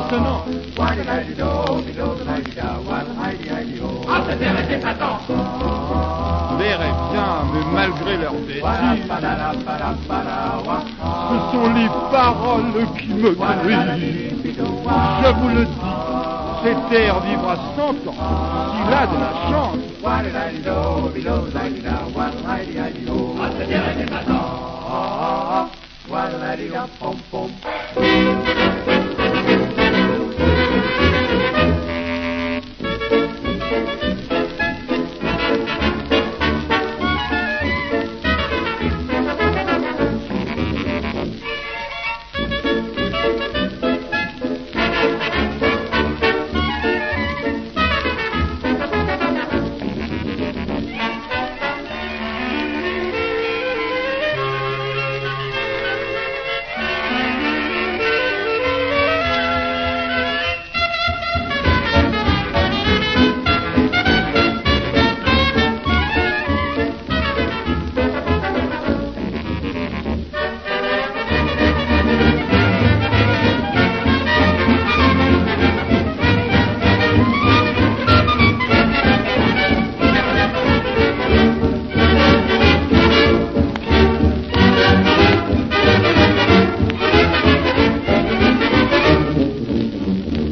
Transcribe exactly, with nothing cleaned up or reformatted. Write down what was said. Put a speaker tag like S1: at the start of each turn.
S1: maintenant.
S2: Ah, cette terre est épatant.
S1: L'air est bien, mais malgré leur bêtise, ce sont les paroles qui me grisent. Je vous le dis, cet air vivra cent ans, s'il a de la chance.
S2: Ah, cette terre est épatant.